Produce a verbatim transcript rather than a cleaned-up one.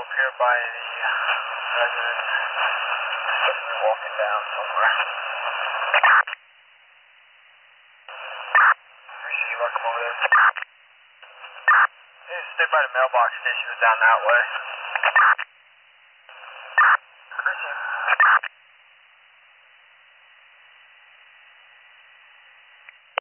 up here by the residence. Definitely walking down somewhere. Appreciate you welcome over there. Yeah, stay by the mailbox station, is down that way.